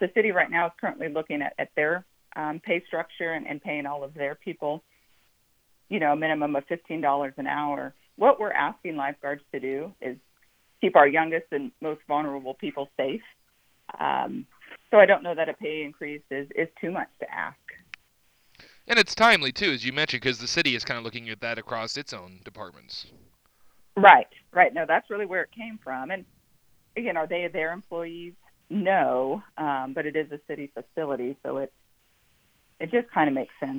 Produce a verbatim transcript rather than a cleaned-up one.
the city right now is currently looking at, at their um, pay structure and, and paying all of their people, you know, a minimum of fifteen dollars an hour. What we're asking lifeguards to do is keep our youngest and most vulnerable people safe. Um, so I don't know that a pay increase is, is too much to ask. And it's timely, too, as you mentioned, because the city is kind of looking at that across its own departments. Right, right. No, that's really where it came from. And again, are they their employees? No, um, but it is a city facility, so it it just kind of makes sense